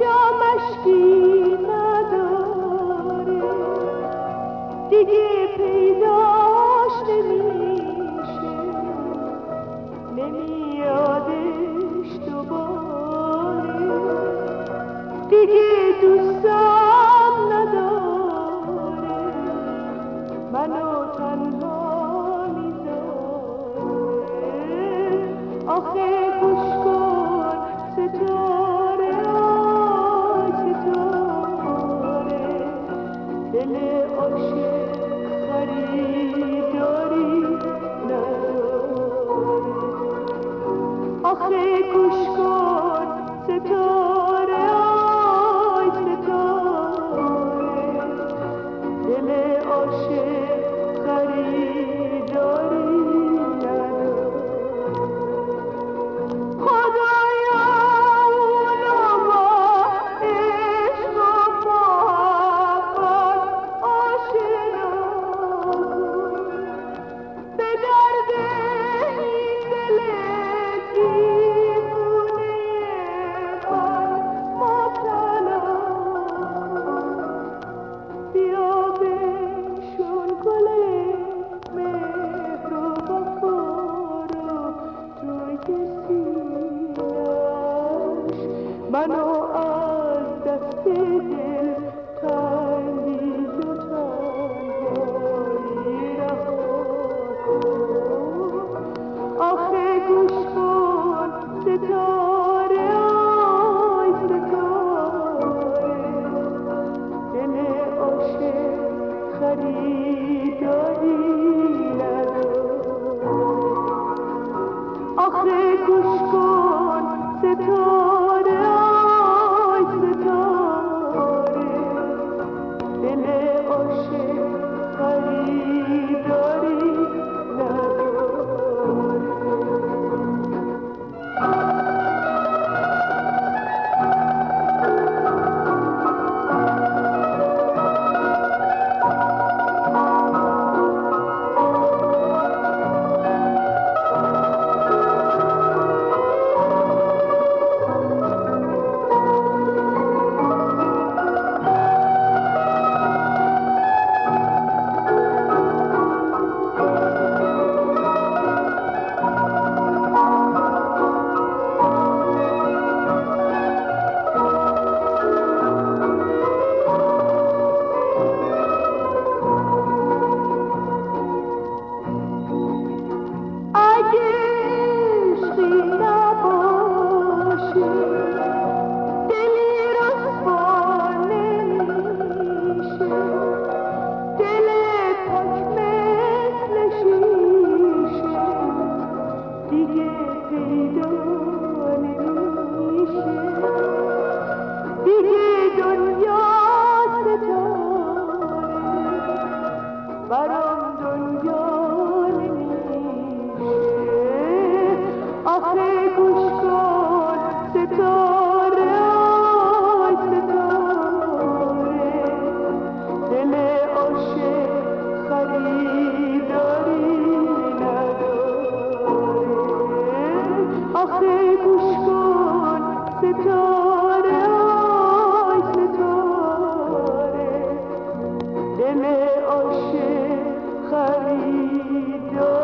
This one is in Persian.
چشم مشکی نداره، دیگه پیداش نمیشه، نمیادش دوباره، دیگه دوستم نداره، منو تنها میذاره. آخه گوش کن ستاره، آی ستاره، دل عاشق خریداری نداره. آخه گوش کن ستاره، آی ستاره، دل عاشق خریداری نداره. خدایا اونو با عشق و محبت آشنا کن، به درد این دل دیوونه من مبتلا کن. بیا بنشون گل مهر و وفا رو توی سینه‌اش، منو از دست دل تنگی و تنهایی رها کن. آخه گوش کن ستاره، آی ستاره، دل عاشق خریداری نداره. آخه گوش کن ستاره، آی ستاره، دل عاشق خریداری نداره. برام دنیا نمیشه. آخه گوش کن ستاره، آی ستاره، دل عاشق خریداری نداره. آخه گوش کن ستاره، آی ستاره، دل عاشق خریداری